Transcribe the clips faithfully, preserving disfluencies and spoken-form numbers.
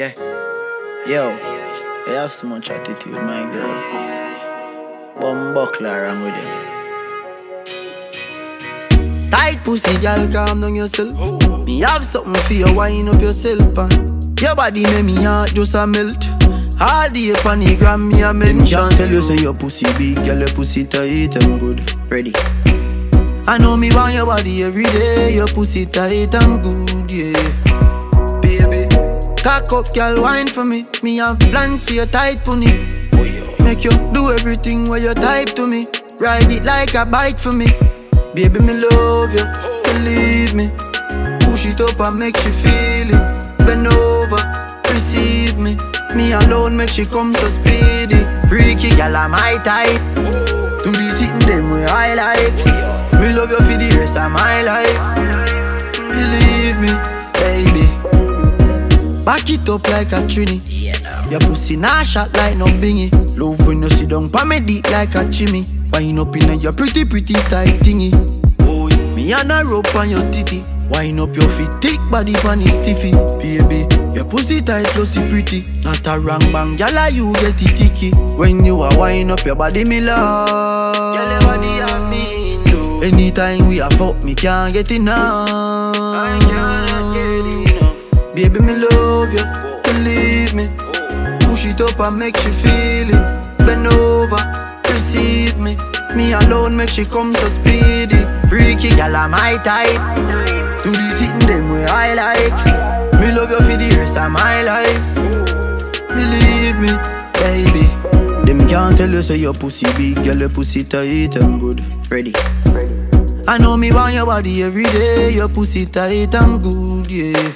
Yeah. Yo, I have so much attitude, my girl. Bumbuckler, I'm with him. Tight pussy, girl, calm down yourself. Me have something for you, wind up yourself, and your body make me heart just a melt. All day upon the gram, me a mention. Can't tell you say your pussy big, girl, your pussy tight and good. Ready. I know me want your body every day. Your pussy tight and good, yeah. Baby, cock up, girl, wine for me. Me have plans for your tight pony. Oh, yo. Make you do everything where you type to me. Ride it like a bike for me. Baby, me love you, believe me. Push it up and make you feel it. Bend over, receive me. Me alone make she come so speedy. Freaky gal am my type. Do the sitting them way I like. Me love you for the rest of my life. Believe me, baby. Back it up like a trini. Your pussy nah shot like no bingy. Love when you sit down pa me dick like a chimney. Wind up in your pretty pretty tight thingy. Oh, me and a rope on your titty. Wind up your feet, thick body pan is stiffy. Baby, your pussy tight, pussy pretty. Not a wrong bang, gyal, you get it ticky. When you a wind up your body, me love. Gyal, your body a mean though. Anytime we a fuck, me can't get enough. I cannot get enough. Baby, me love you, believe me. Push it up and make you feel it. Bend over, receive me. Me alone make she come so speedy. Freaky gyal am my type. Do the sitting them way I like. Me love you for the rest of my life. Believe me, baby. Them can't tell you say your pussy big, girl, your pussy tight and good. Ready. I know me want your body every day. Your pussy tight and good, yeah.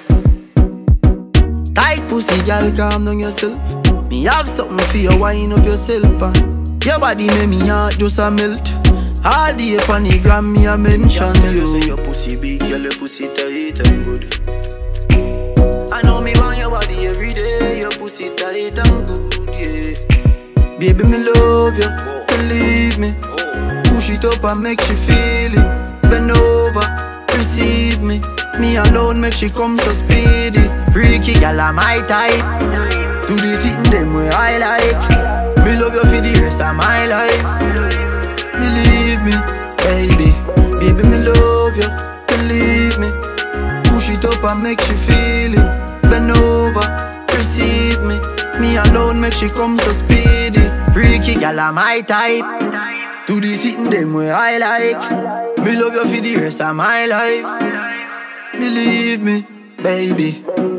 Tight pussy, girl, calm down yourself. Me have something for you, wind up yourself, and your body make me heart just a melt. All day upon the gram, me a mention. Tell you say your pussy big, girl, your pussy tight and good. I know me want your body every day. Your pussy tight and good, yeah. Baby, me love you, believe me. Push it up and make she feel it. Bend over, receive me. Me alone make she come so speedy. Freaky gyal am my type. Do the sitting them way I like. Me love you for the rest of my life. Believe me, baby. Baby, me love you, believe me. Push it up and make she feel it. Bend over, receive me. Me alone make she come so speedy. Freaky gyal am my type. Do the sitting them way I like. Me love you for the rest of my life. Believe me, baby.